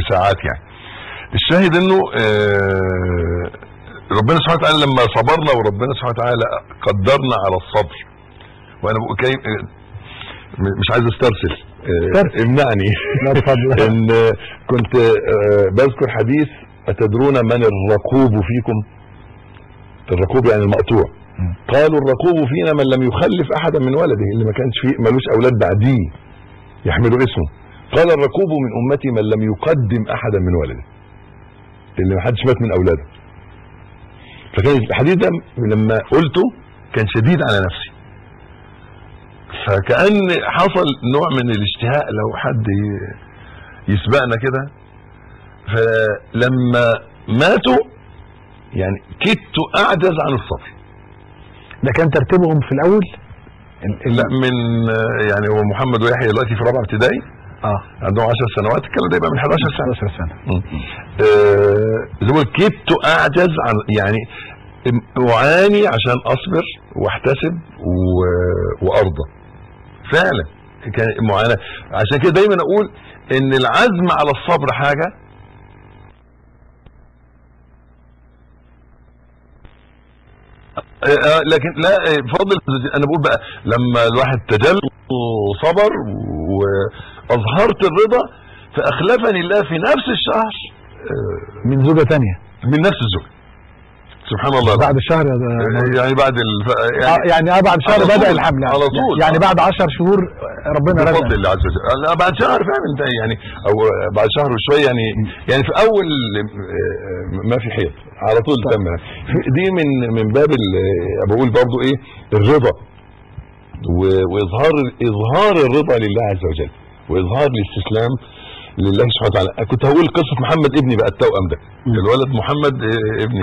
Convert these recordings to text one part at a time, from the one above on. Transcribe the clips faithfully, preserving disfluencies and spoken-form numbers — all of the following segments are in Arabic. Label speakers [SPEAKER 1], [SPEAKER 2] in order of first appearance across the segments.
[SPEAKER 1] ساعات يعني. الشاهد انه ربنا سبحانه وتعالى لما صبرنا وربنا سبحانه وتعالى قدرنا على الصبر. وانا بقول مش عايز استرسل امنعني ان كنت بذكر حديث اتدرون من الرقوب فيكم؟ الرقوب يعني المقطوع. قالوا الرقوب فينا من لم يخلف احدا من ولده، اللي ما كانش فيه ملوش اولاد بعديه يحملوا اسمه. قال الرقوب من امتي من لم يقدم احدا من ولده، اللي ما حدش مات من اولاده. فكان الحديث ده لما قلته كان شديد على نفسي، فكأن حصل نوع من الاشتهاء لو حد يسبقنا كده. فلما ماتوا يعني كدت اعجز عن الصبر.
[SPEAKER 2] ده كان ترتيبهم في الاول؟
[SPEAKER 1] لا من يعني هو محمد ويحيى دلوقتي في رابعه ابتدائي،
[SPEAKER 2] اه
[SPEAKER 1] عندهم عشر سنوات، الكلام ده يبقى من حداشر سنه.
[SPEAKER 2] حداشر سنه.
[SPEAKER 1] زي ما قلت كدت اعجز عن يعني اعاني عشان اصبر واحتسب وارضى. فعلا كان معاناه. عشان كده دايما اقول ان العزم على الصبر حاجه، لكن لا فضل انا بقول بقى لما الواحد تجل وصبر واظهرت الرضا فاخلفني الله في نفس الشهر
[SPEAKER 2] من زوجة تانية،
[SPEAKER 1] من نفس الزوجة. سبحان الله.
[SPEAKER 2] بعد الشهر
[SPEAKER 1] يعني بعد الف...
[SPEAKER 2] يعني يعني اه بعد شهر بدأ الحمل
[SPEAKER 1] على طول،
[SPEAKER 2] يعني بعد عشر شهور ربنا رزق
[SPEAKER 1] بفضل الله عز وجل. لا بعد شهر فاهم انت يعني، او بعد شهر وشويه يعني يعني في اول ما في حيض على طول تم. دي من من باب بقول برضو ايه الرضا واظهار اظهار الرضا لله عز وجل واظهار الاستسلام لله سبحانه وتعالى. كنت هقول قصه محمد ابني بقى التوأم ده، الولد محمد ابني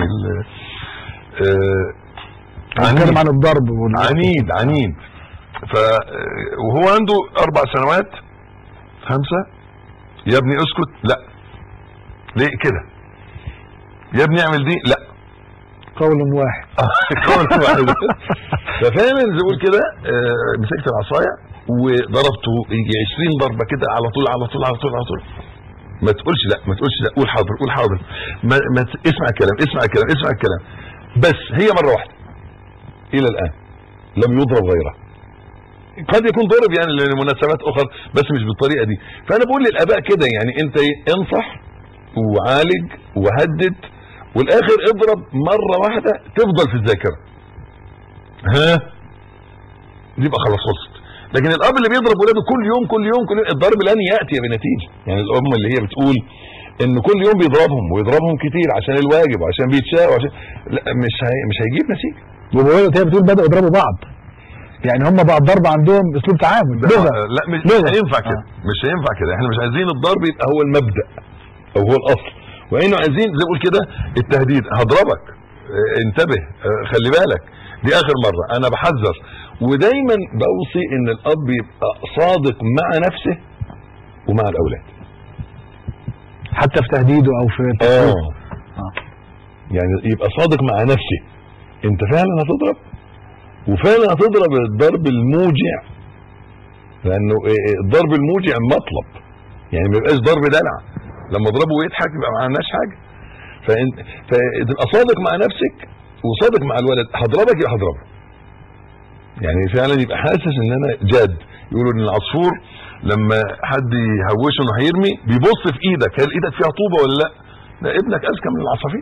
[SPEAKER 2] عنيد عن الضرب
[SPEAKER 1] عنيد عنيد ف وهو عنده اربع سنوات خمسه. يا ابني اسكت، لا ليه كده؟ يا ابني اعمل دي، لا
[SPEAKER 2] قول واحد
[SPEAKER 1] قول واحد. ففعلا زي اقول كده مسكت العصايه وضربته يجي عشرين ضربه كده على طول على طول على طول على طول. ما تقولش لا ما تقولش لا، قول حاضر قول حاضر، ما, ما اسمع الكلام اسمع الكلام اسمع الكلام. بس هي مره واحده الى الان لم يضرب غيرها. قد يكون ضرب يعني لمناسبات اخرى بس مش بالطريقه دي. فانا بقول للاباء كده يعني انت انصح وعالج وهدد والاخر اضرب مره واحده تفضل في الذاكره، ها يبقى خلاص خلصت. لكن الاب اللي بيضرب ولاده كل يوم كل يوم كل يوم الضرب لن ياتي بنتيجه. يعني الام اللي هي بتقول ان كل يوم بيضربهم ويضربهم كتير عشان الواجب وعشان بيتشاء وعشان لا مش هي... مش هيجيب نتيجه.
[SPEAKER 2] وبقولت هي بتقول بداوا يضربوا بعض، يعني هم بقى الضرب عندهم اسلوب تعامل.
[SPEAKER 1] لا مش هينفع كده، مش هينفع كده. احنا مش عايزين الضرب يبقى هو المبدا او هو الاصل، وانه عايزين زي ما بقول كده التهديد. هضربك انتبه خلي بالك دي اخر مره انا بحذر. ودايما بوصي ان الاب يبقى صادق مع نفسه ومع الاولاد
[SPEAKER 2] حتى في تهديده او في
[SPEAKER 1] اه يعني يبقى صادق مع نفسه. انت فعلا هتضرب وفعلا هتضرب الضرب الموجع، لانه الضرب الموجع مطلب يعني ما يبقاش ضرب دلع. لما اضربه ويضحك يبقى ما عملناش حاجه. فانت فتبقى صادق مع نفسك وصادق مع الولد. هضربك يبقى هضربه يعني فعلا يبقى حاسس ان انا جاد. يقولوا ان العصفور لما حد يهوشه انه هيرمي بيبص في ايدك هل ايدك فيها طوبه ولا لا. ده ابنك اذكى من العصافير.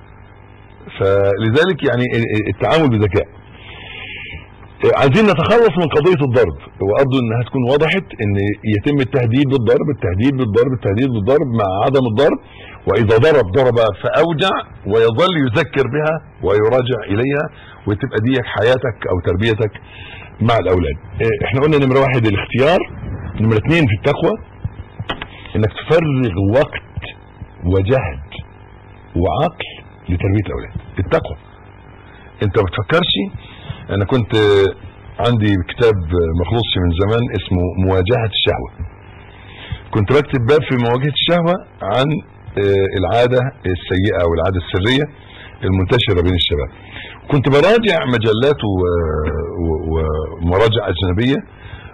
[SPEAKER 1] فلذلك يعني التعامل بذكاء. عايزين نتخلص من قضيه الضرب وارجو انها تكون وضحت ان يتم التهديد بالضرب التهديد بالضرب التهديد بالضرب مع عدم الضرب. واذا ضرب ضرب فاوجع ويظل يذكر بها ويراجع اليها وتبقى دي حياتك او تربيتك مع الاولاد. احنا قلنا نمره واحد الاختيار، نمره اثنين في التقوى انك تفرغ وقت وجهد وعقل لتربيه الاولاد. التقوى انت ما بتفكرش. انا كنت عندي كتاب مخلوص من زمان اسمه مواجهة الشهوة. كنت بكتب باب في مواجهة الشهوة عن العادة السيئة او العادة السرية المنتشرة بين الشباب. كنت براجع مجلات ومراجع اجنبية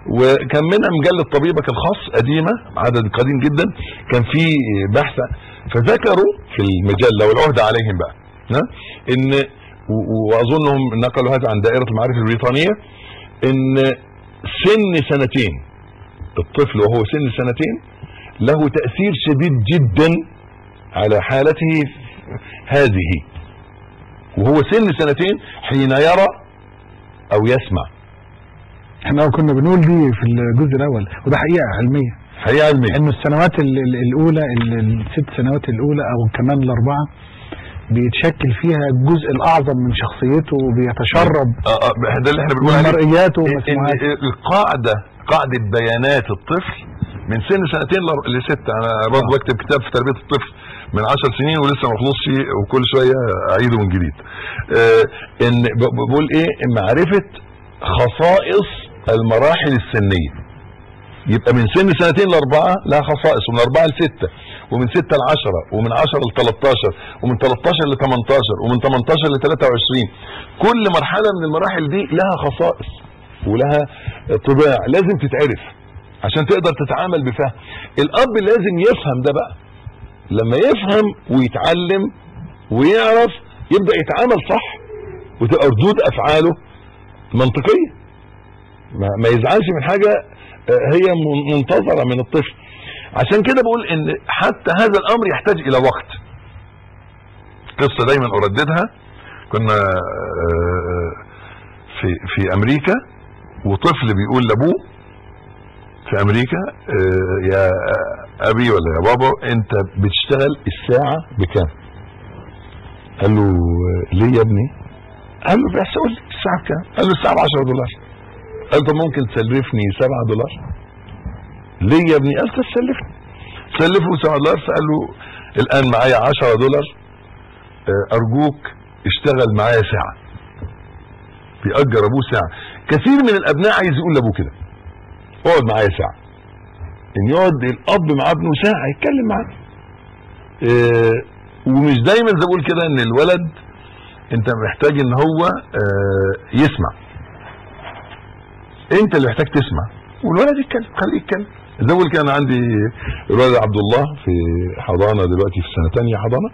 [SPEAKER 1] وكان منها مجله طبيبك الخاص قديمه، عدد قديم جدا، كان في بحث فذكروا في المجله والعهد عليهم بقى ها ان، واظنهم نقلوا هذا عن دائره المعارف البريطانيه، ان سن سنتين الطفل وهو سن سنتين له تأثير شديد جدا على حالته هذه، وهو سن سنتين حين يرى او يسمع.
[SPEAKER 2] احنا كنا بنقول دي في الجزء الاول، وده حقيقة علمية،
[SPEAKER 1] حقيقة علمية،
[SPEAKER 2] انه السنوات الاولى الست سنوات الاولى او كمان الاربعة بيتشكل فيها الجزء الاعظم من شخصيته وبيتشرب
[SPEAKER 1] اه اه ده اللي احنا بنقول
[SPEAKER 2] عليه مرئياته ومسموعاته.
[SPEAKER 1] القاعدة قاعدة بيانات الطفل من سن سنتين لستة. انا برضه بكتب كتاب في تربية الطفل من عشر سنين ولسه ما خلصش، وكل شوية اعيده من جديد. اه ان بقول ايه، معرفة خصائص المراحل السنية. يبقى من سن سنتين لاربعة لها خصائص، ومن اربعة لستة، ومن ستة لعشرة، ومن عشرة لتلاتاشر، ومن تلاتاشر لتمنتاشر، ومن تمنتاشر لتلاتة وعشرين. كل مرحلة من المراحل دي لها خصائص ولها طباع لازم تتعرف عشان تقدر تتعامل بفهم. الاب لازم يفهم ده بقى، لما يفهم ويتعلم ويعرف يبدأ يتعامل صح، وتبقى ردود افعاله منطقية، ما يزعلش من حاجة هي منتظرة من الطفل. عشان كده بقول ان حتى هذا الامر يحتاج الى وقت. قصة دايما ارددها، كنا في في امريكا، وطفل بيقول لابوه في امريكا يا ابي ولا يا بابا انت بتشتغل الساعة بكام؟ قال له ليه يا ابني؟ قال له بس قول لي الساعة بكام؟ قال له الساعة بعشرة دولار. قال طب ممكن تسلفني سبعة دولار؟ ليه يا ابني؟ قال تسلفني. سلفه سبعة دولار. فقال له الان معايا عشرة دولار، ارجوك اشتغل معايا ساعة. بيأجر ابوه ساعة. كثير من الابناء عايز يقول لابوه كده اقعد معايا ساعة، ان يقعد الاب مع ابنه ساعة يتكلم معاه. اه ومش دايما زي بقول كده ان الولد انت محتاج ان هو اه يسمع، انت اللي محتاج تسمع والولد يتكلم، خليه يتكلم. زي بقول كده انا عندي الولد عبد الله في حضانة دلوقتي في سنة تانية حضانة،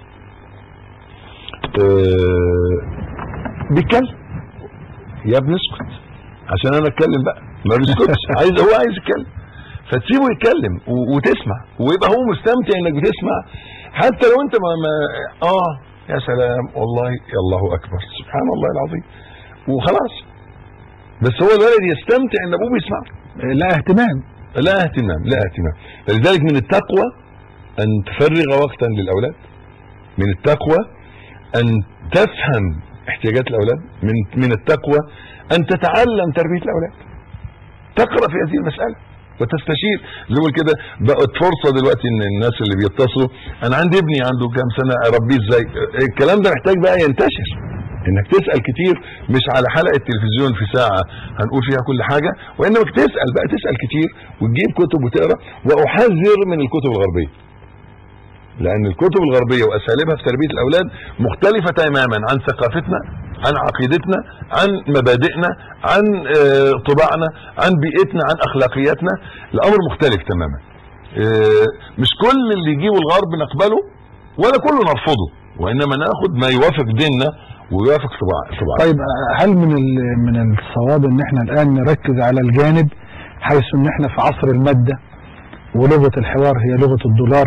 [SPEAKER 1] اه بيتكلم. يا ابني اسكت عشان انا اتكلم بقى، ما بيسكتش، عايز هو عايز يتكلم، فتسيبه يتكلم وتسمع، ويبقى هو مستمتع انك بتسمع، حتى لو انت ما, ما اه يا سلام والله يا الله اكبر سبحان الله العظيم وخلاص. بس هو الولد يستمتع ان ابوه بيسمع.
[SPEAKER 2] لا اهتمام،
[SPEAKER 1] لا اهتمام، لا اهتمام. لذلك من التقوى ان تفرغ وقتا للاولاد، من التقوى ان تفهم احتياجات الاولاد، من من التقوى ان تتعلم تربية الاولاد، تقرأ في هذه المسألة وتستشير. زي ما كده بقت فرصة دلوقتي ان الناس اللي بيتصلوا انا عندي ابني عنده كام سنة اربيه ازاي، الكلام ده محتاج بقى ينتشر، انك تسأل كتير، مش على حلقة تلفزيون في ساعة هنقول فيها كل حاجة، وانك تسأل بقى، تسأل كتير وتجيب كتب وتقرأ. واحذر من الكتب الغربية، لان الكتب الغربية واساليبها في تربية الاولاد مختلفة تماما عن ثقافتنا، عن عقيدتنا، عن مبادئنا، عن اه طباعنا، عن بيئتنا، عن اخلاقياتنا. الامر مختلف تماما. اه مش كل اللي يجيبه الغرب نقبله ولا كله نرفضه، وانما ناخد ما يوافق ديننا ويوافق طباعنا.
[SPEAKER 2] طيب هل من من الصواب ان احنا الان نركز على الجانب حيث ان احنا في عصر المادة ولغة الحوار هي لغة الدولار،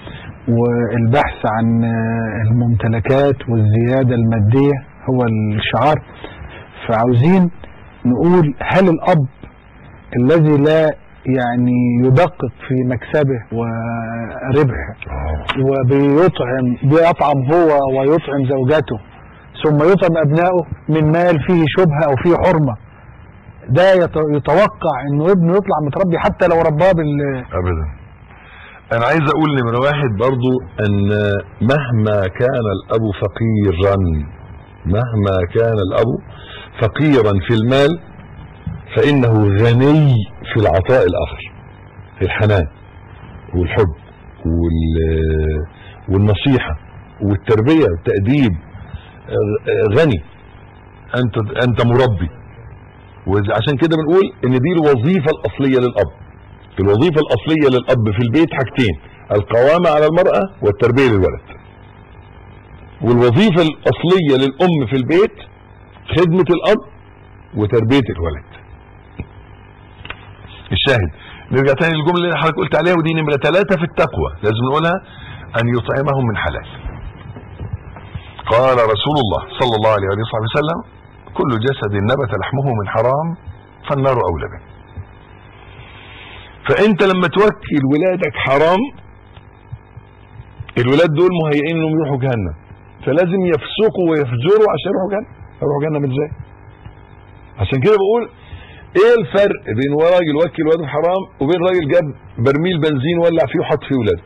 [SPEAKER 2] والبحث عن الممتلكات والزيادة المادية هو الشعار، فعاوزين نقول هل الأب الذي لا يعني يدقق في مكسبه وربحه وبيطعم بيطعم هو ويطعم زوجته ثم يطعم أبنائه من مال فيه شبهة أو فيه حرمة، ده يتوقع انه ابنه يطلع متربي حتى لو رباه بال
[SPEAKER 1] ابدا. انا عايز اقول نمرة واحد برضو ان مهما كان الاب فقيرا، مهما كان الاب فقيرا في المال فانه غني في العطاء الاخر، في الحنان والحب والنصيحة والتربية والتأديب. غني، انت انت مربي وعشان كده بنقول ان دي الوظيفة الاصلية للاب. الوظيفة الاصلية للاب في البيت حاجتين: القوامة على المرأة والتربية للولد. والوظيفة الاصلية للام في البيت خدمة الاب وتربية الولد. الشاهد نرجع تاني للجملة اللي حضرتك قلت عليها، ودي نمرة ثلاثة في التقوى لازم نقولها: ان يطعمهم من حلال. قال رسول الله صلى الله عليه وصحبه وسلم: كل جسد نبت لحمه من حرام فالنار اولى به. فانت لما توكل ولادك حرام، الولاد دول مهيئين انهم يروحوا جهنم، فلازم يفسقوا ويفجروا عشان يروحوا جهنم. يروحوا جهنم ازاي؟ عشان كده بقول ايه الفرق بين راجل وكل ولاده حرام وبين راجل جاب برميل بنزين ولع فيه وحط فيه ولاده.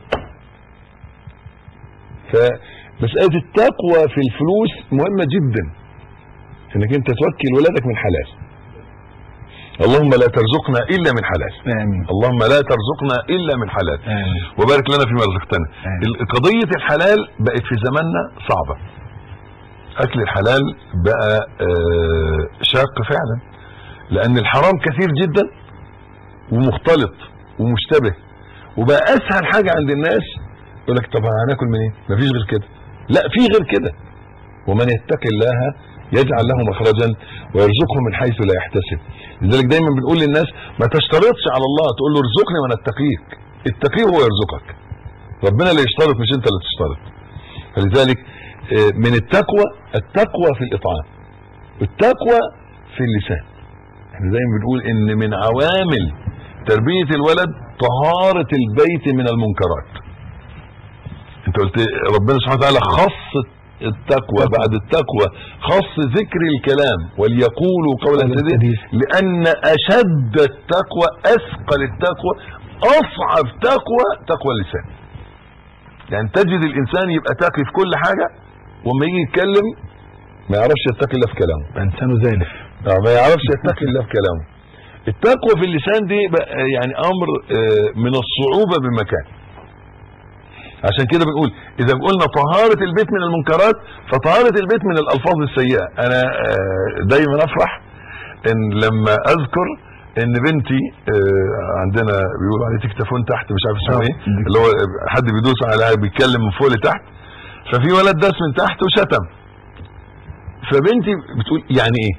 [SPEAKER 1] فمسألة التقوى في الفلوس مهمة جدا، انك انت توكل ولادك من حلال. اللهم لا ترزقنا الا من حلال.
[SPEAKER 2] آمين.
[SPEAKER 1] اللهم لا ترزقنا الا من حلال.
[SPEAKER 2] آمين.
[SPEAKER 1] وبارك لنا فيما رزقتنا. قضية الحلال بقت في زماننا صعبة. اكل الحلال بقى شاق فعلا، لان الحرام كثير جدا ومختلط ومشتبه، وبقى اسهل حاجة عند الناس يقول لك طب هناكل منين؟ مفيش غير كده. لا، في غير كده. ومن يتقي الله يجعل له مخرجا ويرزقه من حيث لا يحتسب. لذلك دايما بنقول للناس ما تشترطش على الله، تقول له ارزقني وانا اتقيك. اتقيه هو يرزقك، ربنا اللي يشترط مش انت اللي تشترط. فلذلك من التقوى التقوى في الاطعام، التقوى في اللسان. احنا دايما بنقول ان من عوامل تربية الولد طهارة البيت من المنكرات. انت قلت ربنا سبحانه وتعالى خص التقوى بعد التقوى، خص ذكر الكلام وليقولوا قولا سديدا، لان اشد التقوى اثقل التقوى اصعب تقوى تقوى اللسان. يعني تجد الانسان يبقى تقي في كل حاجة، وما يجي يتكلم ما يعرفش يتقي الا في كلامه،
[SPEAKER 2] انسانه زالف.
[SPEAKER 1] ما يعرفش يتقي الا في كلامه. التقوى في اللسان دي يعني امر من الصعوبة بمكان. عشان كده بنقول اذا قلنا طهارة البيت من المنكرات فطهارة البيت من الالفاظ السيئة. انا دايما افرح ان لما اذكر ان بنتي عندنا بيقولوا عليه تكتفون تحت، مش عارف اسمه ايه، اللي هو حد بيدوس على بيتكلم من فوق لتحت، ففي ولد داس من تحت وشتم، فبنتي بتقول يعني ايه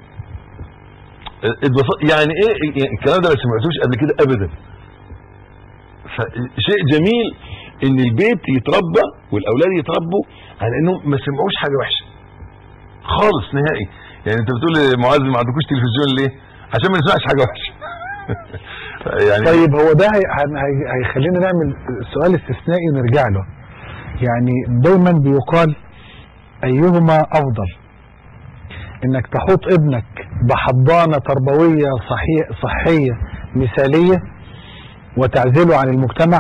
[SPEAKER 1] يعني ايه الكلام ده؟ ما سمعتوش قبل كده ابدا. فشيء جميل ان البيت يتربى والاولاد يتربوا على انهم ما سمعوش حاجه وحشه خالص نهائي. يعني انت بتقول لمعاذ ما عندكوش تلفزيون ليه؟ عشان ما نسمعش حاجه وحشه. يعني
[SPEAKER 2] طيب هو ده هيخلينا نعمل سؤال استثنائي نرجع له. يعني دايما بيقال ايهما افضل، انك تحط ابنك بحضانه تربويه صحيه صحيه مثاليه وتعزله عن المجتمع،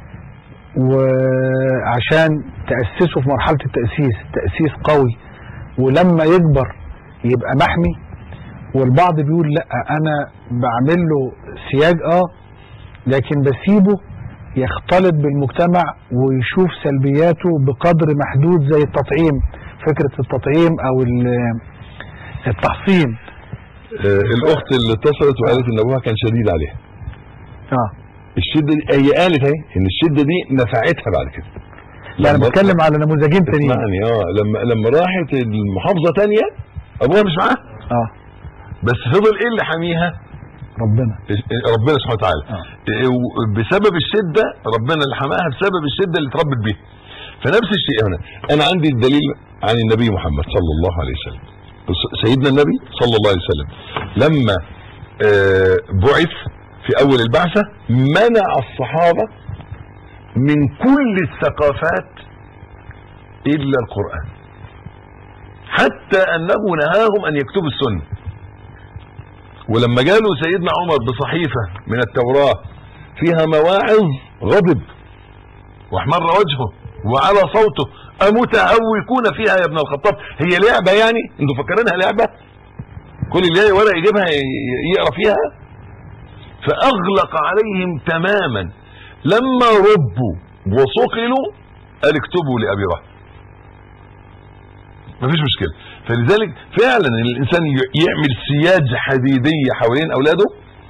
[SPEAKER 2] وعشان تأسسه في مرحلة التأسيس تأسيس قوي ولما يكبر يبقى محمي، والبعض بيقول لا انا بعمل له سياج اه لكن بسيبه يختلط بالمجتمع ويشوف سلبياته بقدر محدود، زي التطعيم، فكرة التطعيم او التحصين.
[SPEAKER 1] آه الاخت اللي اتصلت وقالت ان ابوها كان شديد عليها.
[SPEAKER 2] اه
[SPEAKER 1] الشدة دي هي قالت اهي ان الشدة دي نفعتها بعد كده.
[SPEAKER 2] لا انا بتكلم على نموذجين تانيين.
[SPEAKER 1] يعني اه لما لما راحت المحافظة تانية ابوها مش معاها
[SPEAKER 2] اه
[SPEAKER 1] بس فضل ايه اللي حاميها؟
[SPEAKER 2] ربنا
[SPEAKER 1] ربنا سبحانه وتعالى.
[SPEAKER 2] آه.
[SPEAKER 1] بسبب الشدة ربنا اللي حماها بسبب الشدة اللي اتربت بيها. فنفس الشيء هنا، انا عندي الدليل عن النبي محمد صلى الله عليه وسلم. سيدنا النبي صلى الله عليه وسلم لما آه بعث في اول البعثة منع الصحابة من كل الثقافات الا القرآن، حتى انه نهاهم ان يكتبوا السنة. ولما جاله سيدنا عمر بصحيفة من التوراة فيها مواعظ غضب واحمر وجهه وعلى صوته: امتهوكون فيها يا ابن الخطاب؟ هي لعبة يعني؟ انتوا فكرينها لعبة؟ كل اللي جاي ورق يجيبها يقرا فيها. فاغلق عليهم تماما. لما ربوا وصقلوا قال اكتبوا لابي رهب، مفيش مشكلة. فلذلك فعلا الانسان يعمل سياج حديديه حوالين اولاده.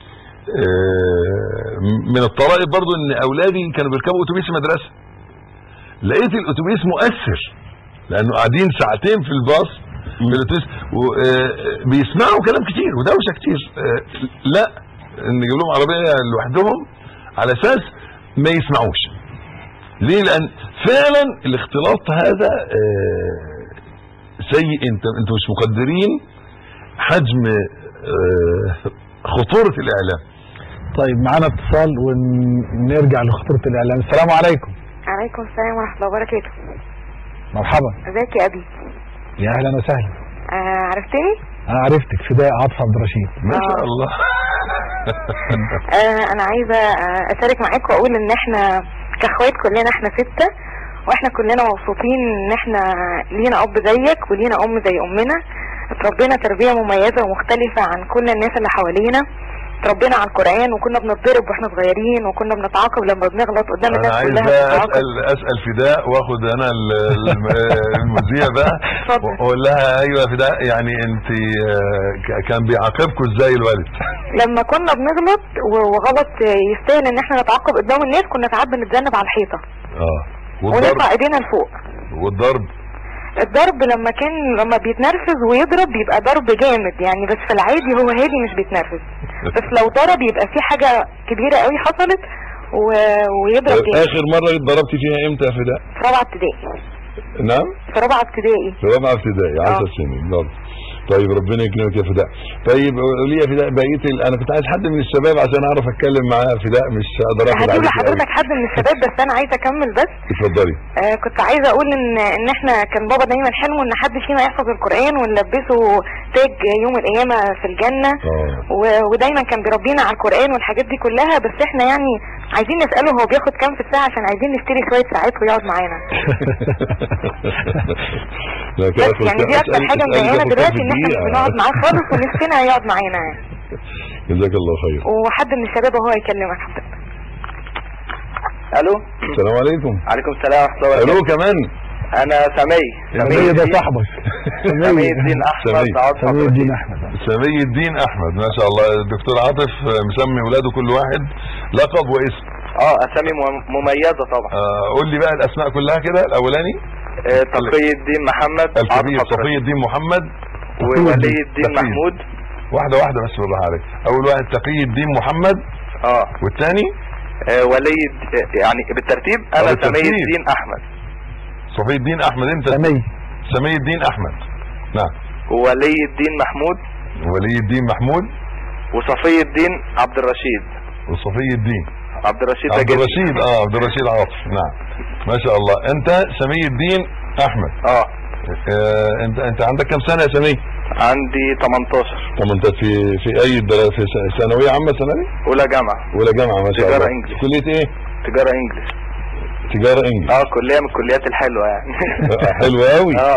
[SPEAKER 1] من الطرائف برضو ان اولادي كانوا بيركبوا اتوبيس المدرسه، لقيت الاتوبيس مؤثر لانه قاعدين ساعتين في الباص في الاتوبيس بيسمعوا كلام كتير ودوشه كتير. لا نجيب لهم عربيه لوحدهم على اساس ما يسمعوش. ليه؟ لان فعلا الاختلاط هذا سيء. انت انتوا مش مقدرين حجم خطوره الاعلام.
[SPEAKER 2] طيب معانا اتصال ونرجع لخطوره الاعلام. السلام عليكم.
[SPEAKER 3] عليكم السلام ورحمه الله وبركاته.
[SPEAKER 2] مرحبا.
[SPEAKER 3] ازيك يا ابي؟
[SPEAKER 2] يا اهلا وسهلا.
[SPEAKER 3] آه عرفتني؟
[SPEAKER 2] انا عرفتك، فداء عاطف عبد الرشيد.
[SPEAKER 1] ما شاء الله.
[SPEAKER 3] آه انا عايزه اشارك معاك واقول ان احنا كاخوات كلنا احنا ستة، واحنا كلنا مبسوطين ان احنا لينا اب زيك ولينا ام زي امنا. اتربينا تربيه مميزه ومختلفه عن كل الناس اللي حوالينا. اتربينا على القران وكنا بنتضرب واحنا صغيرين وكنا بنتعاقب لما بنغلط قدام الناس كلها.
[SPEAKER 1] انا عايز اسال اسال فداء واخد انا المذيع بقى واقول لها ايوه فداء، يعني انت كان بيعاقبكم ازاي الوالد؟
[SPEAKER 3] لما كنا بنغلط وغلط يستاهل ان احنا نتعاقب قدام الناس كنا ساعات بنتذنب على الحيطه
[SPEAKER 1] اه
[SPEAKER 3] ونرفع ايدينا لفوق.
[SPEAKER 1] والضرب
[SPEAKER 3] الضرب لما كان لما بيتنرفز ويضرب بيبقى ضرب جامد يعني، بس في العادي هو هادي مش بيتنرفز. بس لو ضرب يبقى في حاجه كبيره قوي حصلت و... ويضرب جامد.
[SPEAKER 1] اخر مره اتضربتي فيها امتى يا فداء؟
[SPEAKER 3] في رابعه ابتدائي.
[SPEAKER 1] نعم
[SPEAKER 3] في رابعه ابتدائي.
[SPEAKER 1] في رابعه ابتدائي عشر سنين برضه. طيب ربنا يكرمك يا فداء. طيب قولي يا فداء بقيت ال... انا كنت عايز حد من الشباب عشان اعرف اتكلم معاه فداء، مش هقدر اخد
[SPEAKER 3] هجيب لحضرتك حد من الشباب بس انا عايزه اكمل بس.
[SPEAKER 1] اتفضلي.
[SPEAKER 3] آه كنت عايزه اقول ان ان احنا كان بابا دايما حلمه ان حد فينا يحفظ القران ونلبسه تاج يوم القيامه في الجنه.
[SPEAKER 1] اه
[SPEAKER 3] و... ودايما كان بيربينا على القران والحاجات دي كلها، بس احنا يعني عايزين نساله هو بياخد كام في الساعه عشان عايزين نشتري شويه ساعات ويقعد معانا. بس يعني دي اكتر حاجه مضايقانا دلوقتي ان احنا مش بنقعد معاه خالص ونفسنا يقعد معانا يعني.
[SPEAKER 1] جزاك الله خير.
[SPEAKER 3] وحد من الشباب وهو يكلمك حضرتك.
[SPEAKER 4] الو
[SPEAKER 1] السلام عليكم.
[SPEAKER 4] عليكم السلام ورحمه الله وبركاته.
[SPEAKER 1] الو كمان
[SPEAKER 4] انا سمي
[SPEAKER 2] سمي ده صاحبك.
[SPEAKER 4] سمي الدين احمد.
[SPEAKER 2] سمي الدين احمد.
[SPEAKER 1] سمي الدين احمد ما شاء الله. الدكتور عاطف مسمي ولاده كل واحد لقب واسم.
[SPEAKER 4] اه اسامي مميزه طبعا.
[SPEAKER 1] آه قول لي بقى الاسماء كلها كده. الاولاني
[SPEAKER 4] آه تقي الدين محمد
[SPEAKER 1] الكبير، تقي الدين محمد،
[SPEAKER 4] وولي الدين محمود.
[SPEAKER 1] واحده واحده بس بالراحه عليك. اول واحد تقي الدين محمد.
[SPEAKER 4] اه
[SPEAKER 1] والثاني
[SPEAKER 4] آه ولي يعني بالترتيب. انا سمي الدين احمد.
[SPEAKER 1] صفي الدين احمد. انت
[SPEAKER 2] سمي
[SPEAKER 1] سمي الدين احمد. نعم.
[SPEAKER 4] وولي الدين محمود.
[SPEAKER 1] ولي الدين محمود.
[SPEAKER 4] وصفي الدين عبد الرشيد.
[SPEAKER 1] وصفي الدين
[SPEAKER 4] عبد الرشيد
[SPEAKER 1] عبد الرشيد اه عبد الرشيد عاطف. نعم ما شاء الله. انت سمي الدين احمد.
[SPEAKER 4] اه,
[SPEAKER 1] آه انت انت عندك كم سنه يا سمي؟
[SPEAKER 4] عندي تمنتاشر.
[SPEAKER 1] طب انت في في اي دراسه؟ في ثانويه عامه ثانوي؟
[SPEAKER 4] اولى جامعه.
[SPEAKER 1] اولى جامعه ما شاء الله.
[SPEAKER 4] تجاره انجلش.
[SPEAKER 1] كليه ايه؟
[SPEAKER 4] تجاره انجلش.
[SPEAKER 1] تجاره انجلش.
[SPEAKER 4] اه كليه من الكليات الحلوه يعني.
[SPEAKER 1] حلوه قوي.
[SPEAKER 4] اه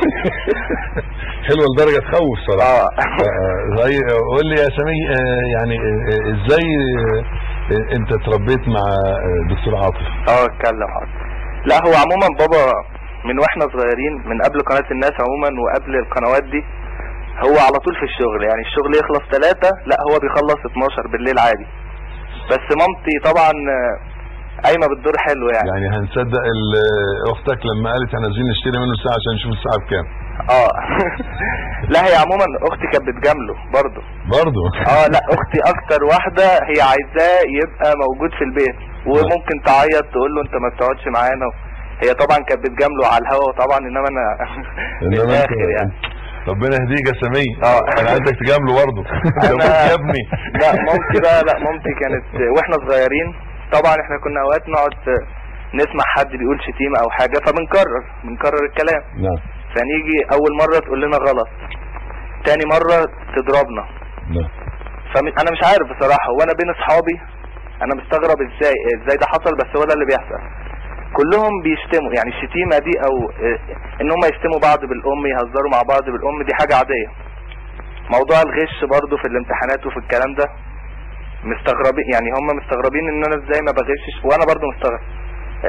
[SPEAKER 1] حلوه لدرجه تخوف صراحه.
[SPEAKER 4] اه
[SPEAKER 1] زي قول لي يا سمي يعني ازاي انت اتربيت مع دكتور عاطف؟
[SPEAKER 4] اه اتكلم عاطف. لا هو عموما بابا من واحنا صغيرين من قبل قناه الناس عموما وقبل القنوات دي هو على طول في الشغل، يعني الشغل يخلص ثلاثة لا هو بيخلص اتناشر بالليل عادي. بس مامتي طبعا قايمه بالدور حلو يعني.
[SPEAKER 1] يعني هنصدق اختك لما قالت احنا عايزين نشتري منه الساعه عشان نشوف الساعه بكام؟
[SPEAKER 4] اه لا هي عموما اختي كانت بتجامله برضه.
[SPEAKER 1] برضه
[SPEAKER 4] اه لا اختي اكتر واحده هي عايزاه يبقى موجود في البيت، وممكن تعيط تقول له انت ما بتقعدش معانا. هي طبعا كانت بتجامله على الهوا طبعا، انما انا من الاخر يعني.
[SPEAKER 1] ربنا يهديك يا سمي.
[SPEAKER 4] اه
[SPEAKER 1] انا عايزك تجامله برضه.
[SPEAKER 4] انا
[SPEAKER 1] يا ابني.
[SPEAKER 4] لا مامتي بقى لا مامتي كانت واحنا صغيرين طبعا احنا كنا اوقات نقعد نسمع حد بيقول شتيمه او حاجه فبنكرر بنكرر الكلام.
[SPEAKER 1] نعم.
[SPEAKER 4] فنيجي اول مره تقول لنا غلط، تاني مره تضربنا.
[SPEAKER 1] نعم.
[SPEAKER 4] فانا مش عارف بصراحه، وانا بين اصحابي انا مستغرب ازاي ازاي ده حصل، بس هو ده اللي بيحصل. كلهم بيشتموا، يعني الشتيمه دي او ان هم يشتموا بعض بالام يهزروا مع بعض بالام دي حاجه عاديه. موضوع الغش برضو في الامتحانات وفي الكلام ده مستغربين، يعني هم مستغربين ان انا ازاي ما بغشش، وانا برضو مستغرب.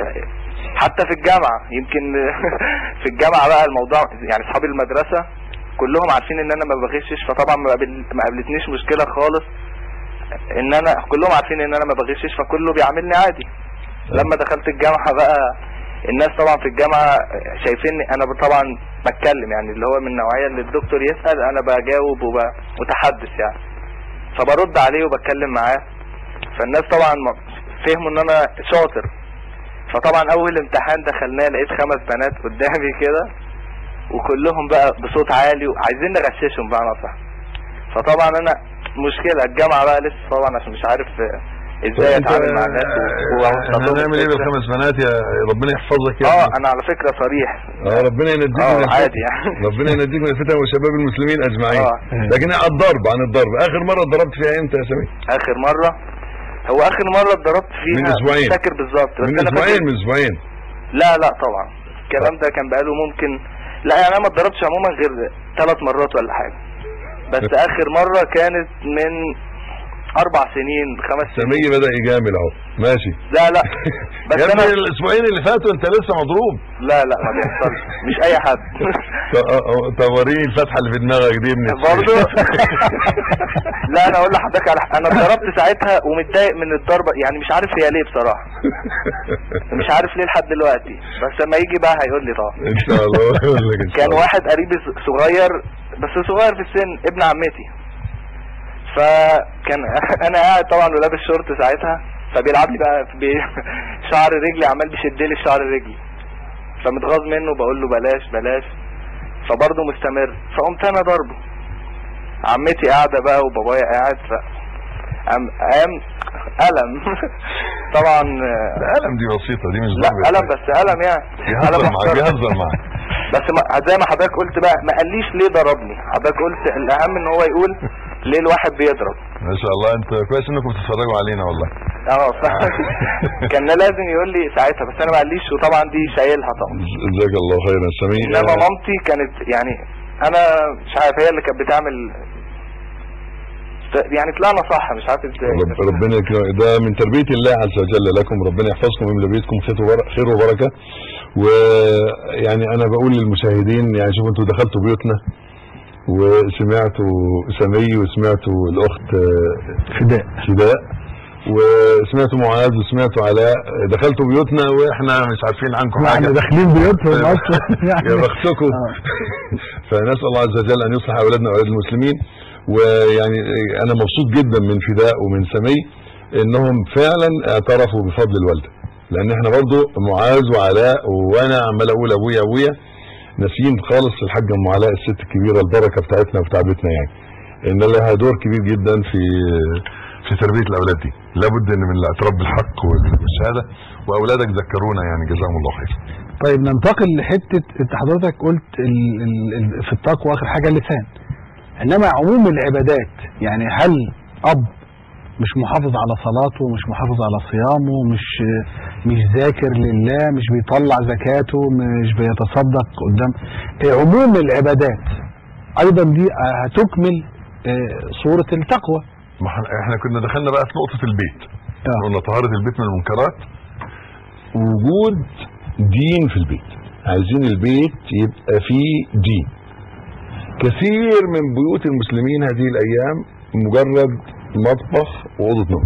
[SPEAKER 4] حتى في الجامعه يمكن في الجامعه بقى الموضوع يعني اصحاب المدرسه كلهم عارفين ان انا ما بغشش، فطبعا ما قابل- ما قابلتنيش مشكله خالص ان انا كلهم عارفين ان انا ما بغشش، فكله بيعاملني عادي. لما دخلت الجامعه بقى الناس طبعا في الجامعه شايفيني انا طبعا بتكلم، يعني اللي هو من النوعيه اللي الدكتور يسال انا بجاوب ومتحدث يعني، فبرد عليه وبتكلم معاه. فالناس طبعا فهموا ان انا شاطر. فطبعا اول امتحان دخلناه لقيت خمس بنات قدامي كده وكلهم بقى بصوت عالي وعايزين نغششهم بقى نصح. فطبعا انا مشكلة الجامعة بقى لسه طبعا عشان مش عارف ازاي اتعامل مع الناس.
[SPEAKER 1] احنا هنعمل ايه بالخمس بنات؟ يا ربنا يحفظك يا
[SPEAKER 4] اه
[SPEAKER 1] ابني.
[SPEAKER 4] انا على فكرة صريح.
[SPEAKER 1] اه ربنا ينجيك
[SPEAKER 4] اه
[SPEAKER 1] من الفتن.
[SPEAKER 4] عادي يعني.
[SPEAKER 1] ربنا ينجيك من الفتن وشباب المسلمين اجمعين.
[SPEAKER 4] اه.
[SPEAKER 1] لكن عن الضرب عن الضرب اخر مرة اتضربت فيها امتى يا سمير؟
[SPEAKER 4] اخر مرة هو اخر مرة اتضربت فيها
[SPEAKER 1] من اسبوعين.
[SPEAKER 4] مش فاكر بالظبط بس
[SPEAKER 1] من
[SPEAKER 4] انا
[SPEAKER 1] اسبوعين
[SPEAKER 4] فاكر.
[SPEAKER 1] من اسبوعين.
[SPEAKER 4] لا لا طبعا الكلام ده كان بقاله ممكن، لا يعني انا ما اتضربتش عموما غير ثلاث مرات ولا حاجة، بس اخر مرة كانت من اربع سنين خمس سنين.
[SPEAKER 1] سمير بدأ يجامل اهو ماشي.
[SPEAKER 4] لا لا بس
[SPEAKER 1] يا
[SPEAKER 4] انا
[SPEAKER 1] ابني الاسبوعين اللي فاتوا انت لسه مضروب.
[SPEAKER 4] لا لا ما بيحصلش مش اي حد.
[SPEAKER 1] طب وريني الفتحة اللي في دماغك دي ابني
[SPEAKER 4] برضه لا انا اقول لحضرتك على انا اتضربت ساعتها ومتضايق من الضربة، يعني مش عارف هي ليه بصراحة، مش عارف ليه لحد دلوقتي، بس لما يجي بقى هيقول لي طبعا.
[SPEAKER 1] ان شاء الله يقول لك ان شاء
[SPEAKER 4] كان
[SPEAKER 1] الله.
[SPEAKER 4] واحد قريبي صغير بس صغير في السن ابن عمتي، فكان انا قاعد طبعا ولابس شورت ساعتها، فبيلعب لي بقى بشعر رجلي عمال بيشد لي شعر رجلي، فمتغاظ منه بقول له بلاش بلاش، فبرضه مستمر، فقمت انا ضربه. عمتي قاعده بقى وبابايا قاعد، ف قام قام قلم طبعا.
[SPEAKER 1] القلم دي بسيطة دي مش
[SPEAKER 4] لا
[SPEAKER 1] ضرب.
[SPEAKER 4] قلم بس قلم يعني
[SPEAKER 1] يهزر
[SPEAKER 4] قلم
[SPEAKER 1] معاك
[SPEAKER 4] محترم.
[SPEAKER 1] يهزر معاك.
[SPEAKER 4] بس ما زي ما حضرتك قلت بقى ما قاليش ليه ضربني، حضرتك قلت الاهم ان هو يقول ليه الواحد بيضرب.
[SPEAKER 1] ما شاء الله انت كويس انكم بتتفرجوا علينا والله.
[SPEAKER 4] اه كان لازم يقول لي ساعتها بس انا ما قاليش، وطبعا دي شايلها طبعا.
[SPEAKER 1] جزاك الله خيرا سمير.
[SPEAKER 4] انما مامتي كانت يعني انا مش عارف هي اللي كانت بتعمل يعني طلعنا صح مش عارف ازاي.
[SPEAKER 1] رب ربنا يكرمك، ده من تربية الله عز وجل لكم، ربنا يحفظكم ويملى بيتكم خير وبركة. ويعني انا بقول للمشاهدين يعني شوفوا انتوا دخلتوا بيوتنا وسمعتوا سمي وسمعتوا الاخت
[SPEAKER 2] فداء
[SPEAKER 1] فداء وسمعتوا معاذ وسمعتوا علاء، دخلتوا بيوتنا واحنا مش عارفين عنكم حاجه.
[SPEAKER 2] احنا داخلين بيوتهم اصلا
[SPEAKER 1] يا بختكم. فنسال الله عز وجل ان يصلح اولادنا واولاد المسلمين. ويعني انا مبسوط جدا من فداء ومن سمي انهم فعلا اعترفوا بفضل الوالده، لان احنا برضو معاذ وعلاء وانا عمال اقول ابويا ابويا ناسيين خالص الحاجه ام علاء الست الكبيره البركه بتاعتنا وبتاعتنا، يعني ان لها دور كبير جدا في في تربيه الاولاد دي. لابد ان من الاعتراف بالحق والشهاده، واولادك ذكرونا يعني جزاهم الله خير.
[SPEAKER 2] طيب ننتقل لحته انت حضرتك قلت ال ال في التقوى اخر حاجه اللسان، انما عموم العبادات يعني هل اب مش محافظ على صلاته، مش محافظ على صيامه، مش مش ذاكر لله، مش بيطلع زكاته، مش بيتصدق قدام عموم العبادات ايضا دي هتكمل صورة التقوى.
[SPEAKER 1] ما احنا كنا دخلنا بقى في نقطة البيت، قلنا طهارة البيت من المنكرات، وجود دين في البيت، عايزين البيت يبقى فيه دين. كثير من بيوت المسلمين هذه الايام مجرد مطبخ واوضه نوم،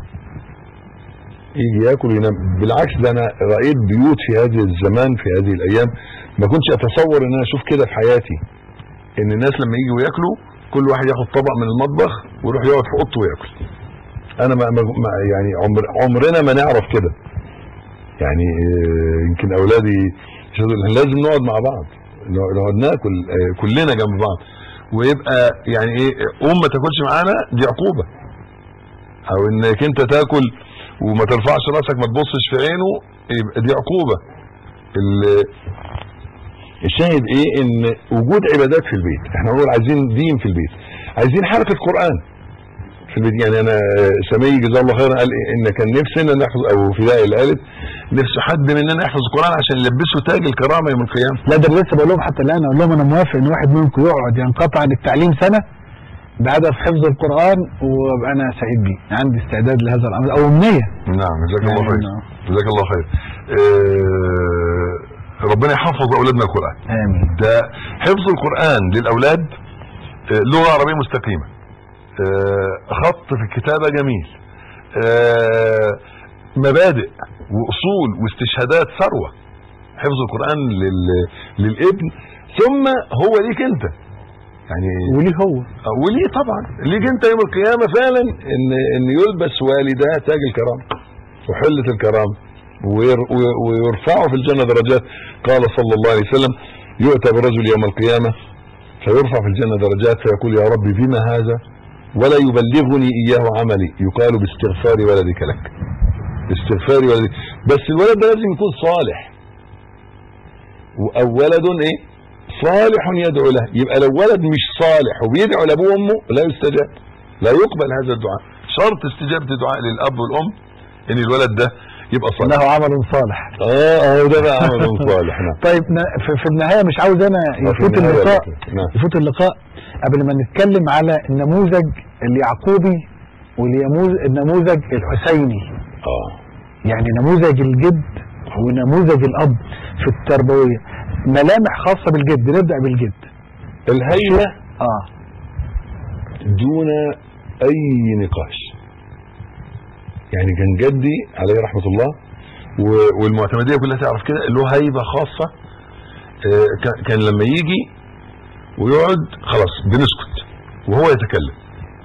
[SPEAKER 1] يجي ياكل وينام. بالعكس ده انا رايت بيوت في هذه الزمان في هذه الايام ما كنتش اتصور ان انا اشوف كده في حياتي، ان الناس لما يجوا ياكلوا كل واحد ياخد طبق من المطبخ ويروح يقعد في اوضته وياكل. انا ما ما يعني عمر عمرنا ما نعرف كده، يعني يمكن اولادي لازم نقعد مع بعض، نقعد ناكل كلنا جنب بعض، ويبقى يعني ايه ام ما تاكلش معانا دي عقوبه، او انك انت تاكل وما ترفعش راسك ما تبصش في عينه يبقى دي عقوبه. الشاهد ايه ان وجود عبادات في البيت، احنا بنقول عايزين دين في البيت، عايزين حلقه قران في البيت. يعني انا سمي جزاه الله خيرا قال ان كان نفسنا نحفظ، او فداء اللي قالت نفسه حد مننا يحفظ القران عشان يلبسه تاج الكرامه يوم القيامه.
[SPEAKER 2] لا ده لسه بقول لهم حتى الان اقول لهم انا موافق ان واحد منكم يقعد ينقطع عن التعليم سنه بهدف حفظ القران وابقى انا سعيد بيه، عندي استعداد لهذا الامر او امنيه.
[SPEAKER 1] نعم جزاك الله خير. جزاك الله خير. اه ربنا يحفظ اولادنا القران.
[SPEAKER 2] امين.
[SPEAKER 1] ده حفظ القران للاولاد لغة عربية مستقيمة، خط في الكتابة جميل، مبادئ واصول واستشهادات ثروة. حفظ القرآن للابن ثم هو ليك انت يعني،
[SPEAKER 2] وليه هو
[SPEAKER 1] وليه طبعا ليك انت يوم القيامة فعلا ان ان يلبس والداه تاج الكرامة وحلة الكرامة ويرفعه في الجنة درجات. قال صلى الله عليه وسلم يؤتى بالرجل يوم القيامة فيرفع في الجنة درجات فيقول يا ربي بما هذا ولا يبلغني اياه عملي، يقال باستغفار ولدك لك، باستغفار ولدك. بس الولد ده لازم يكون صالح، او ولد ايه صالح يدعو له. يبقى لو ولد مش صالح وبيدعو لابوه وامه لا يستجاب، لا يقبل هذا الدعاء. شرط استجابة الدعاء للاب والام ان الولد ده يبقى صالح،
[SPEAKER 2] انه عمل صالح.
[SPEAKER 1] اه اه ده بقى عمل صالح. نعم.
[SPEAKER 2] طيب في النهايه مش عاوز انا يفوت اللقاء نعم. يفوت اللقاء قبل ما نتكلم على النموذج اليعقوبي والنموذج الحسيني.
[SPEAKER 1] اه
[SPEAKER 2] يعني نموذج الجد ونموذج الاب في التربويه، ملامح خاصه بالجد. نبدا بالجد.
[SPEAKER 1] الهيبه
[SPEAKER 2] اه
[SPEAKER 1] دون اي نقاش. يعني كان جدي عليه رحمه الله والمعتمديه كلها تعرف كده له هيبه خاصه. كان لما يجي ويقعد خلاص بنسكت وهو يتكلم.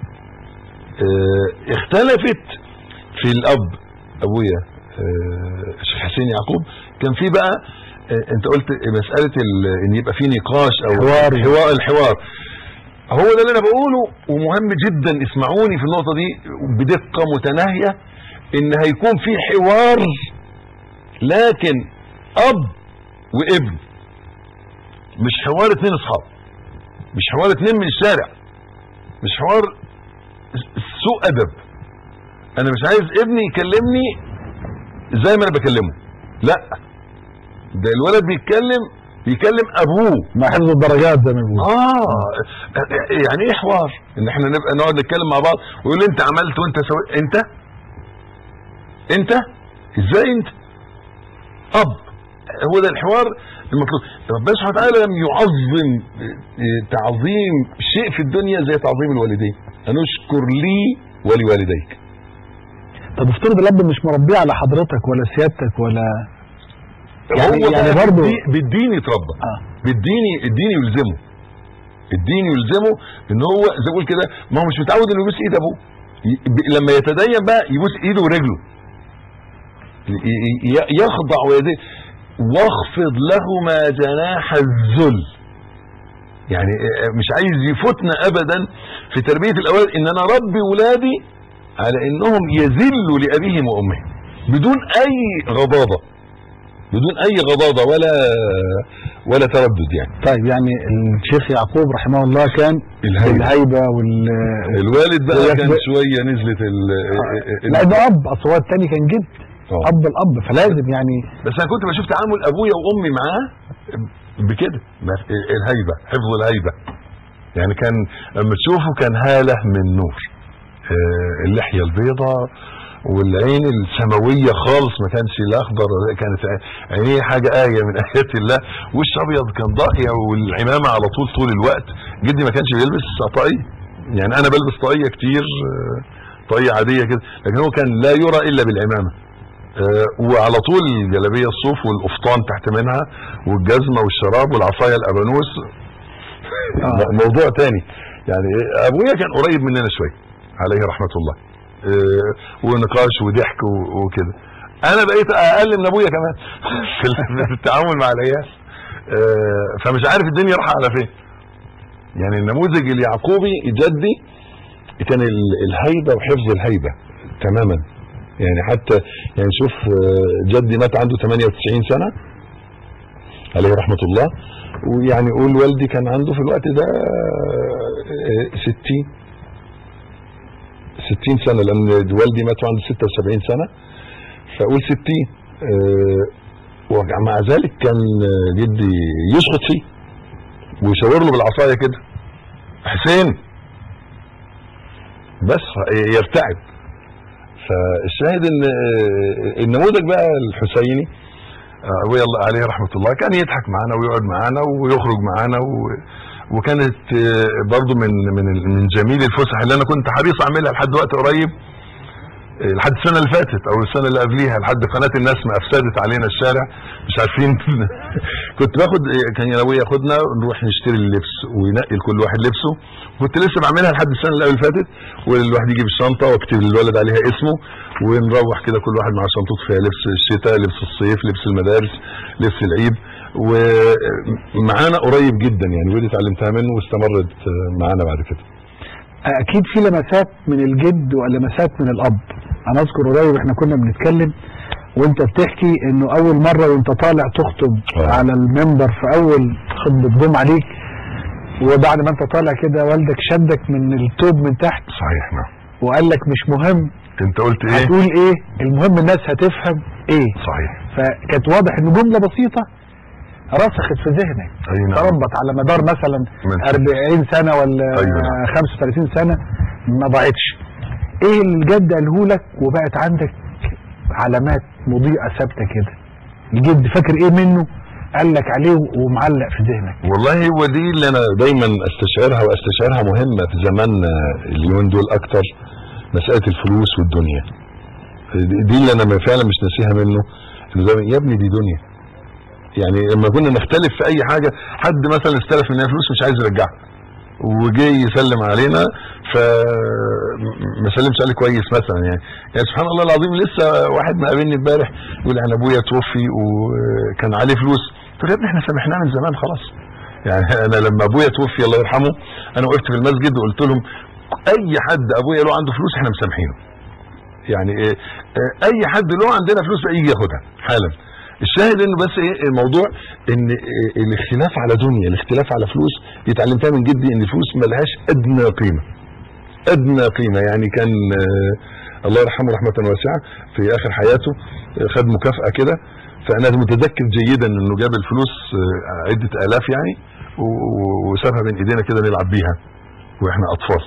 [SPEAKER 1] اختلفت في الاب ابويا الشيخ حسين يعقوب، كان في بقى انت قلت مساله ان يبقى في نقاش او
[SPEAKER 2] حوار
[SPEAKER 1] حوار الحوار. هو ده اللي انا بقوله ومهم جدا اسمعوني في النقطه دي بدقه متناهيه، ان هيكون في حوار لكن اب وابن، مش حوار اتنين اصحاب، مش حوار اتنين من الشارع، مش حوار سوء ادب. انا مش عايز ابني يكلمني زي ما انا بكلمه، لا ده الولد بيتكلم بيكلم ابوه
[SPEAKER 2] مع حفظ الدرجات زي ما بيقولوا.
[SPEAKER 1] اه يعني ايه حوار؟ ان احنا نبقى نقعد نتكلم مع بعض ويقول لي انت عملت وانت سويت. انت انت ازاي انت اب؟ هو ده الحوار المطلوب. ربنا سبحانه وتعالى لم يعظم تعظيم شيء في الدنيا زي تعظيم الوالدين. ان اشكر لي ولوالديك.
[SPEAKER 2] طب افترض الاب مش مربيه على حضرتك ولا سيادتك ولا
[SPEAKER 1] يعني هو
[SPEAKER 2] يعني برضه
[SPEAKER 1] بالدين يتربى.
[SPEAKER 2] آه.
[SPEAKER 1] بالدين الدين يلزمه، الدين يلزمه ان هو زي ما بقول كده، ما هو مش متعود انه يبوس ايد ابوه. لما يتدين بقى يبوس ايده ورجله، يخضع ويديه واخفض لهما جناح الذل. يعني مش عايز يفوتنا ابدا في تربيه الاولاد ان انا اربي ولادي على انهم يذلوا لابيهم وامهم بدون اي غضاضه، بدون اي غضاضه ولا ولا تردد يعني.
[SPEAKER 2] طيب يعني الشيخ يعقوب رحمه الله كان
[SPEAKER 1] الهيبه,
[SPEAKER 2] الهيبة وال
[SPEAKER 1] الوالد بقى كان شويه نزلت ال
[SPEAKER 2] لانه اب، اصل هو الثاني كان جد أوه. اب الاب، فلازم يعني.
[SPEAKER 1] بس انا كنت بشوف تعامل ابويا وامي معاه بكده، الهيبه، حفظ الهيبه. يعني كان لما تشوفه كان هاله من نور، اللحيه البيضاء والعين السماويه خالص، ما كانش لا اخضر، كانت عينيه حاجه ايه من ايات الله، وش ابيض كان ضاحيه، والعمامه على طول طول الوقت. جدي ما كانش بيلبس طاقيه، يعني انا بلبس طاقيه كتير، طاقيه عاديه كده، لكن هو كان لا يرى الا بالعمامه. أه وعلى طول الجلابيه الصوف والقفطان تحت منها والجزمه والشراب والعصايه الابانوس. آه. موضوع تاني. يعني ابويا كان قريب مننا شويه عليه رحمه الله، أه ونقاش وضحك وكده. انا بقيت اقل من ابويا كمان في التعامل مع العيال، أه فمش عارف الدنيا رايحه على فين. يعني النموذج اليعقوبي جدي كان الهيبه وحفظ الهيبه تماما. يعني حتى يعني شوف جدي مات عنده ثمانية وتسعين سنة عليه رحمة الله، ويعني قول والدي كان عنده في الوقت ده ستين ستين سنة، لأن والدي مات عنده ستة وسبعين سنة، فأقول ستين. ومع ذلك كان جدي يسقط فيه ويشاور له بالعصاية كده، حسين، بس يرتعب. فالشاهد ان النموذج بقى الحسيني ابويا الله عليه رحمه الله كان يضحك معانا ويقعد معانا ويخرج معانا و... وكانت برضو من من من جميل الفسح اللي انا كنت حريص اعملها لحد وقت قريب، لحد السنه اللي فاتت او السنه اللي قبليها، لحد قناه الناس ما افسدت علينا الشارع مش عارفين. كنت باخد كان ابويا ياخدنا نروح نشتري اللبس وينقي لكل واحد لبسه، كنت لسه بعملها لحد السنه اللي فاتت، والواحد يجيب الشنطه واكتب للولد عليها اسمه ونروح كده كل واحد مع شنطته فيها لبس الشتاء، لبس الصيف، لبس المدارس، لبس العيد، ومعانا قريب جدا يعني، ودي اتعلمتها منه واستمرت معانا بعد كده.
[SPEAKER 2] اكيد في لمسات من الجد ولمسات من الاب. انا اذكر قريب احنا كنا بنتكلم وانت بتحكي انه اول مره وانت طالع تخطب أوه. على المنبر في اول خطبه جمعه عليك، وبعد ما انت طالع كده والدك شدك من التوب من تحت.
[SPEAKER 1] صحيح. نعم.
[SPEAKER 2] وقال لك مش مهم
[SPEAKER 1] انت قلت ايه،
[SPEAKER 2] هتقول ايه، المهم الناس هتفهم ايه.
[SPEAKER 1] صحيح.
[SPEAKER 2] فكانت واضح ان جمله بسيطه رسخت في ذهنك،
[SPEAKER 1] أيوة.
[SPEAKER 2] تربط على مدار مثلا أربعين سنه ولا أيوة. خمسة وثلاثين سنه ما ضاعتش. ايه اللي الجد قاله لك وبقت عندك علامات مضيئه ثابته كده؟ الجد فاكر ايه منه قال لك عليه ومعلق في ذهنك؟
[SPEAKER 1] والله هو دي اللي انا دايما استشعرها واستشعرها مهمه في زماننا اليومين دول اكتر، مساله الفلوس والدنيا. دي اللي انا فعلا مش ناسيها منه، يا ابني دي دنيا. يعني لما كنا نختلف في اي حاجه، حد مثلا استلف مننا فلوس مش عايز يرجعها وجاي يسلم علينا فما سلمش عليه كويس مثلا، يعني يعني سبحان الله العظيم لسه واحد ما قابلني امبارح يقول انا ابويا توفي وكان عليه فلوس، قلت له يا ابني احنا سامحناه من زمان خلاص. يعني انا لما ابويا توفي الله يرحمه انا وقفت في المسجد وقلت لهم اي حد ابويا له عنده فلوس احنا مسامحينه، يعني اي حد له عندنا فلوس بقى يجي ياخدها حالا. الشاهد انه بس ايه الموضوع، ان الاختلاف على دنيا، الاختلاف على فلوس، دي اتعلمتها من جدي ان الفلوس ملهاش ادنى قيمه، ادنى قيمه. يعني كان الله يرحمه رحمه واسعه في اخر حياته خد مكافاه كده، فانا متذكر جيدا انه جاب الفلوس عده الاف يعني وسابها بين ايدينا كده نلعب بيها واحنا اطفال.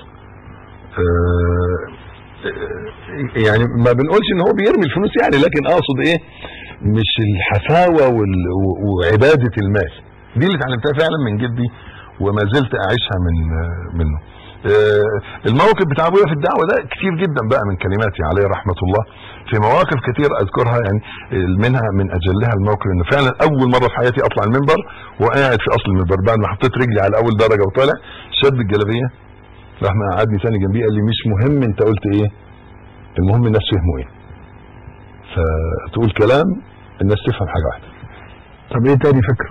[SPEAKER 1] يعني ما بنقولش ان هو بيرمي الفلوس يعني، لكن اقصد ايه، مش الحفاوه وعباده المال. دي اللي اتعلمتها فعلا من جدي وما زلت اعيشها من منه. الموقف بتاع ابويا في الدعوه ده كتير جدا بقى من كلماتي عليه رحمه الله، في مواقف كتير اذكرها، يعني منها من اجلها الموقف ان فعلا اول مره في حياتي اطلع المنبر وقاعد في اصل المنبر، بعد ما حطيت رجلي على اول درجه وطالع شد الجلابيه راح قعدني ثاني جنبي قال لي مش مهم انت قلت ايه، المهم الناس فهموا ايه. فتقول كلام الناس تفهم حاجه واحده.
[SPEAKER 2] طب ايه تاني فكره؟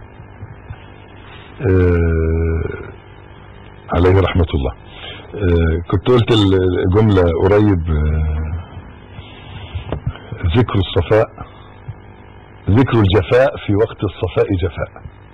[SPEAKER 1] آه عليه رحمه الله. آه كنت قلت الجمله قريب، آه ذكر الصفاء ذكر الجفاء في وقت الصفاء جفاء.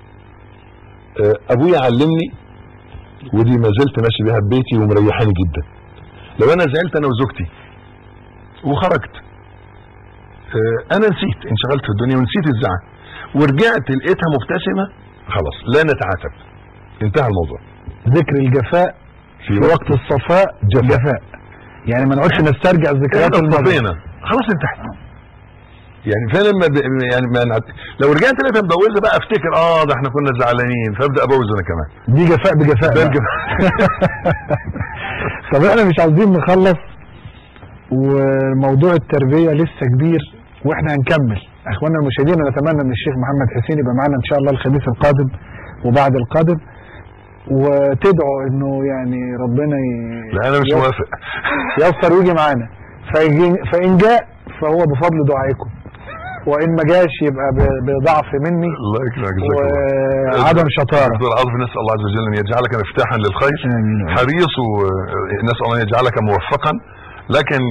[SPEAKER 1] آه ابويا علمني ودي ما زلت ماشي بيها ببيتي ومريحاني جدا. لو انا زعلت انا وزوجتي وخرجت، انا نسيت انشغلت في الدنيا ونسيت الزعل، ورجعت لقيتها مبتسمه، خلاص لا نتعاتب، انتهى الموضوع.
[SPEAKER 2] ذكر الجفاء في, في وقت الصفاء جفاء, جفاء. يعني ما نقعدش نسترجع الذكريات
[SPEAKER 1] الماضيه، خلاص انتهت. يعني فعلا ما ب... يعني ما نعت... لو رجعت لقيتها مبوزه بقى افتكر اه ده احنا كنا زعلانين فابدا ابوز انا كمان.
[SPEAKER 2] دي جفاء بجفاء. طب احنا مش عاوزين نخلص وموضوع التربيه لسه كبير واحنا هنكمل. اخواننا المشاهدين نتمنى ان الشيخ محمد حسين يبقى معانا ان شاء الله الخميس القادم وبعد القادم، وتدعو انه يعني ربنا ي...
[SPEAKER 1] لا انا مش موافق
[SPEAKER 2] يوفر ويجي معانا، فان جاء فهو بفضل دعائكم، وان ما جاش يبقى بضعف مني
[SPEAKER 1] الله يكرمك
[SPEAKER 2] وعدم شطاره.
[SPEAKER 1] العظم نسال الله عز وجل ان يجعلك مفتاحا للخير، حريص، ونسال الله ان يجعلك موفقا، لكن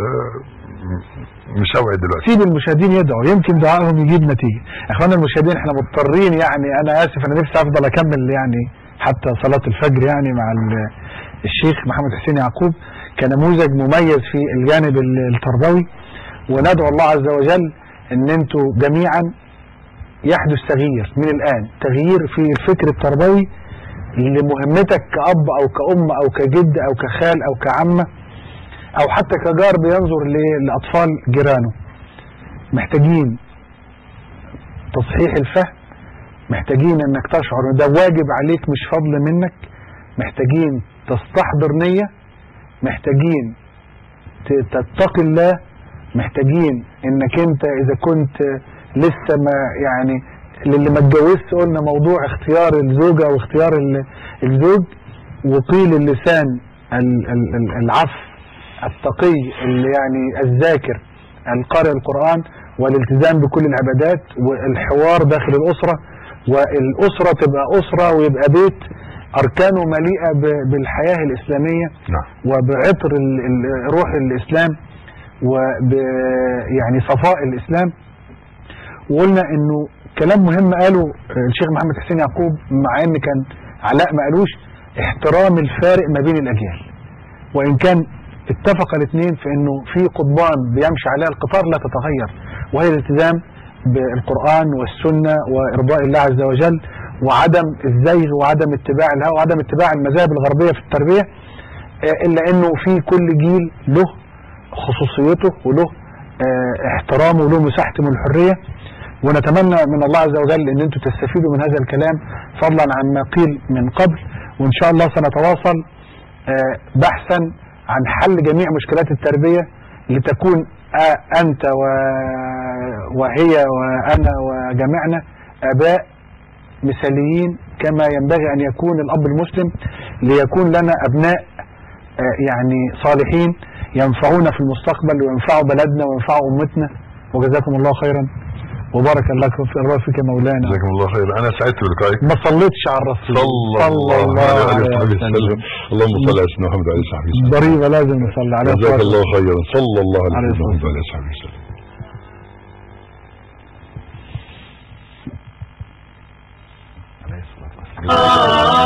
[SPEAKER 1] مش هوعد دلوقتي.
[SPEAKER 2] سيب المشاهدين يدعوا يمكن دعائهم يجيب نتيجه. اخوانا المشاهدين احنا مضطرين، يعني انا اسف انا نفسي افضل اكمل يعني حتى صلاه الفجر يعني مع الشيخ محمد حسين يعقوب كنموذج مميز في الجانب التربوي، وندعو الله عز وجل ان انتوا جميعا يحدث تغيير من الان، تغيير في الفكر التربوي لمهمتك كأب او كأم او كجد او كخال او كعمة او حتى كجار بينظر لاطفال جيرانه. محتاجين تصحيح الفهم، محتاجين انك تشعر ان ده واجب عليك مش فضل منك، محتاجين تستحضر نية، محتاجين تتقي الله، محتاجين انك انت اذا كنت لسه ما يعني للي ما اتجوزش قلنا موضوع اختيار الزوجة او اختيار الزوج، وقيل اللسان العف التقي اللي يعني الذاكر القارئ القرآن والالتزام بكل العبادات والحوار داخل الأسرة، والأسرة تبقى أسرة ويبقى بيت أركانه مليئة بالحياة الإسلامية وبعطر روح الإسلام وب يعني صفاء الإسلام. وقلنا إنه كلام مهم قاله الشيخ محمد حسين يعقوب، مع إن كان علاء ما قالوش، احترام الفارق ما بين الأجيال. وإن كان اتفق الاثنين في إنه في قضبان بيمشي عليها القطار لا تتغير، وهي الالتزام بالقرآن والسنة وإرضاء الله عز وجل وعدم الزيغ وعدم اتباع الهوى وعدم اتباع المذاهب الغربية في التربية، إلا إنه في كل جيل له خصوصيته وله احترامه وله مساحته من الحرية. ونتمنى من الله عز وجل ان انتم تستفيدوا من هذا الكلام فضلا عن ما قيل من قبل، وان شاء الله سنتواصل بحثا عن حل جميع مشكلات التربية لتكون انت وهي وانا وجميعنا اباء مثاليين كما ينبغي ان يكون الاب المسلم، ليكون لنا ابناء يعني صالحين ينفعونا في المستقبل وينفعوا بلدنا وينفعوا امتنا. وجزاكم الله خيرا وبارك الله فيك يا مولانا.
[SPEAKER 1] جزاكم الله خير. انا سعدت بلقائك.
[SPEAKER 2] ما صليتش على الرسول
[SPEAKER 1] صلى الله عليه وسلم. اللهم صل على سيدنا محمد عليه الصلاه والسلام.
[SPEAKER 2] ضريبه لازم نصلي عليه.
[SPEAKER 1] جزاك الله خيرا. صلى الله عليه وسلم وعلى اله وصحبه وسلم.